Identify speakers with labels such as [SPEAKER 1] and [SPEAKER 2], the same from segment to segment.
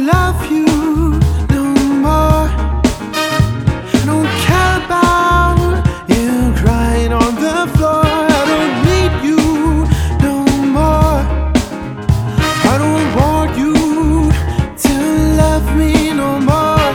[SPEAKER 1] love you no more. I don't care about you crying on the floor. I don't need you no more. I don't want you to love me no more.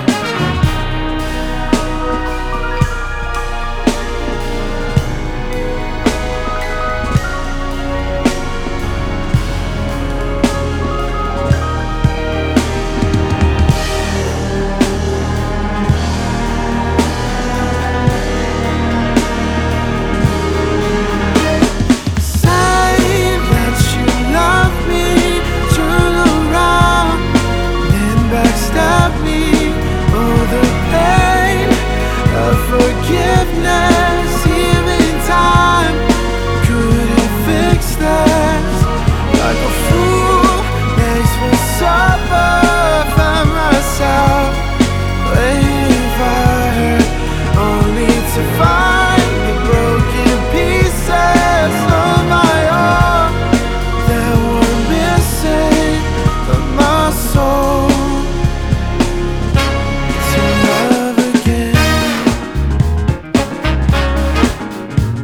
[SPEAKER 1] Forgiveness, even time couldn't fix this. Like a fool, makes me suffer. Find myself waiting for her, only to find the broken pieces of my own that were missing from my soul.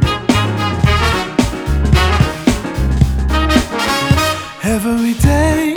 [SPEAKER 1] Every day